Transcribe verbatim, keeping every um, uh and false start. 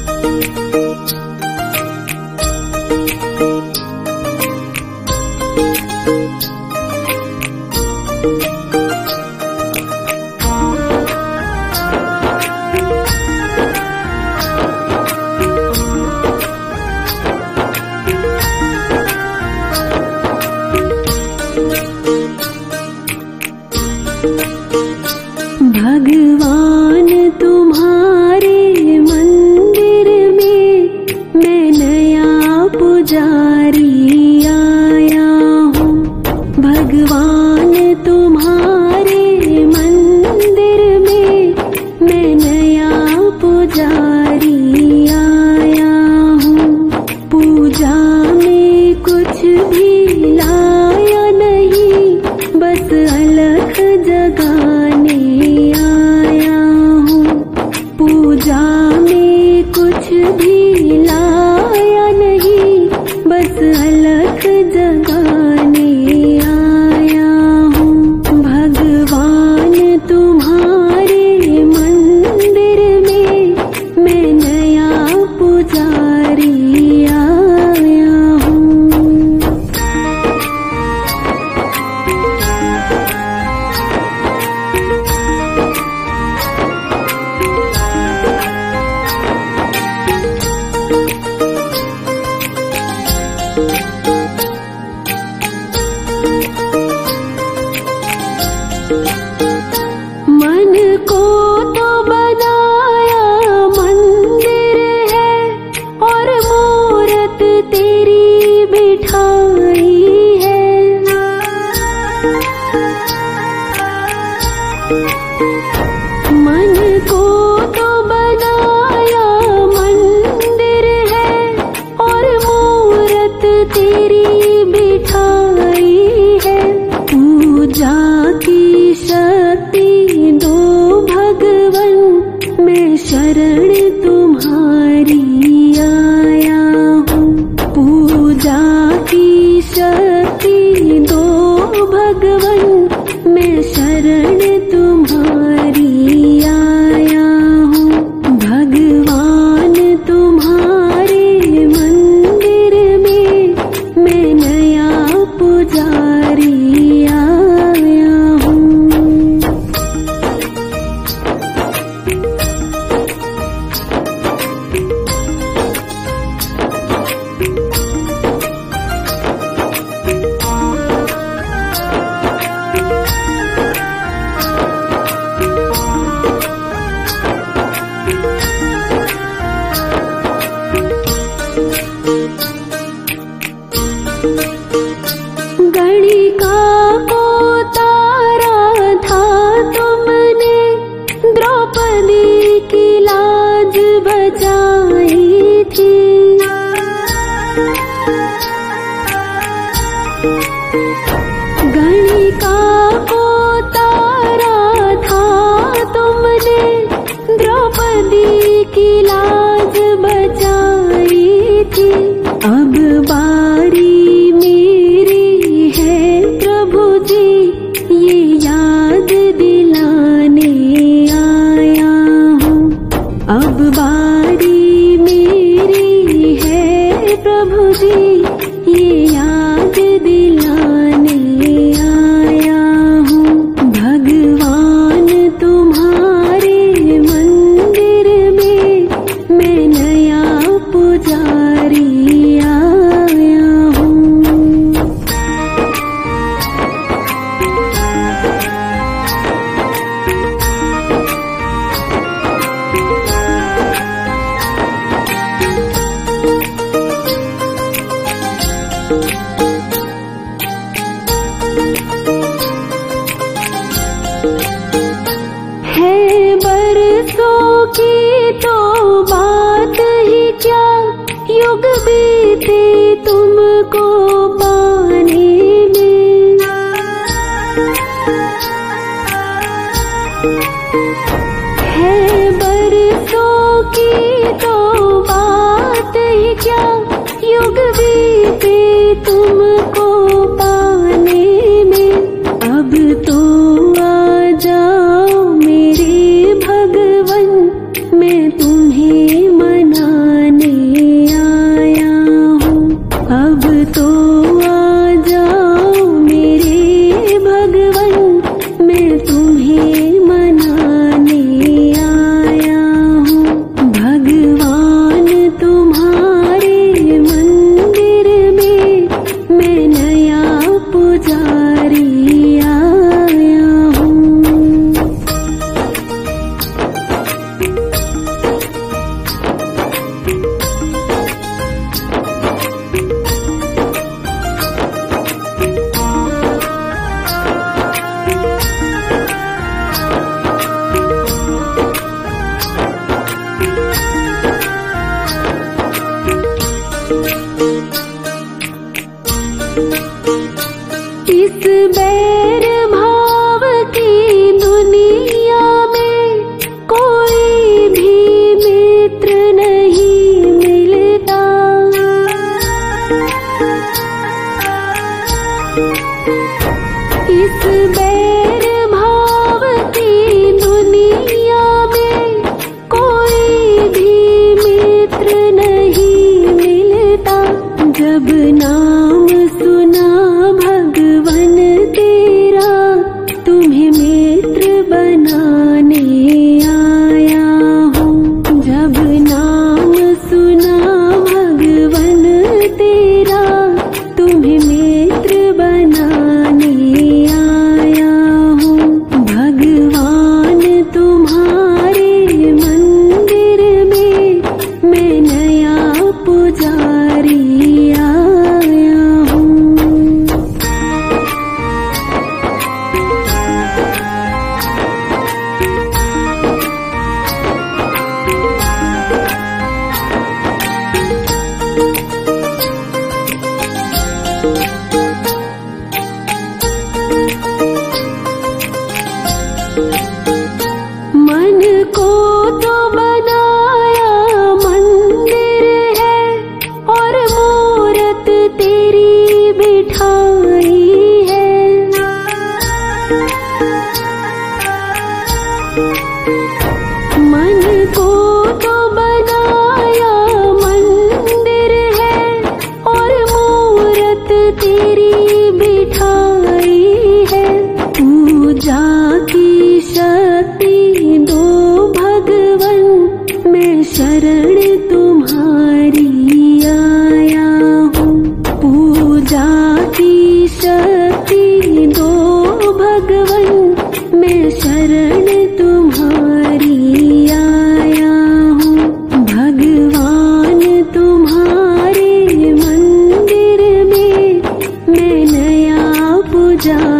भगवान तुम्हारे मंदिर में मैं नया पुजारी आया हूँ। भगवान तुम्हारे मंदिर में मैं नया पुजारी आया हूँ। पूजा में कुछ भी लाया नहीं, बस अलख जगाने आया हूँ। पूजा में कुछ भी लाया नहीं, बस अलख जगाने आया हूँ। भगवान तुम्हारे मंदिर में मैं नया पुजारी आया हूँ। मन को तो बनाया मंदिर है और मूरत तेरी बिठाई है। मन को तो बनाया मंदिर है और मूरत तेरी बिठाई है। पूजा की शक्ति दो भगवन, मैं शरण तुम्हारी आया हूँ। पूजा की शक्ति दो भगवन, मैं शरण तुम्हारी आया हूँ। भगवान तुम्हारे मंदिर में मैं नया पुजारी आया हूँ। गणिका को तारा था तुमने, द्रौपदी की लाज बचाई थी। गणिका को तारा था तुमने, द्रौपदी की लाज बचाई थी। अब बारी मेरी है प्रभु जी, ये याद दिलाने आया हूँ। अब बारी मेरी है प्रभु जी, ये याद दिलाने आया हूँ। भगवान तुम्हारे मंदिर में मैं नया पुजारी आया हूँ। है बरसों की तो बात ही क्या, युग बीते तुमको पाने में। है बरसों की तो बात ही क्या, युग बीते तुमको पाने में। अब तो आ जाओ मेरे भगवन, मैं तुम्हें मना इस बैर भाव की दुनिया में कोई भी मित्र नहीं मिलता। इस बैर भाव की दुनिया में कोई भी मित्र नहीं मिलता। जब नाम सुना भगवन तेरा, तुम्हें मित्र बनाने आया हूँ। जब नाम सुना भगवन तेरा, तुम्हें मित्र बनाने आया हूँ। भगवान तुम्हारे मंदिर में मैं नया पुजारी आया हूँ। मन को तो बनाया मंदिर है और मूरत तेरी बिठाई है। मन को तो बनाया मंदिर है और मूरत तेरी बिठाई है। पूजा की शक्ति दो भगवन, मैं शरण तुम्हारी आया हूँ। पूजा की शक्ति दो भगवन, मैं शरण तुम्हारी आया हूँ। भगवान तुम्हारे मंदिर में मैं नया पुजारी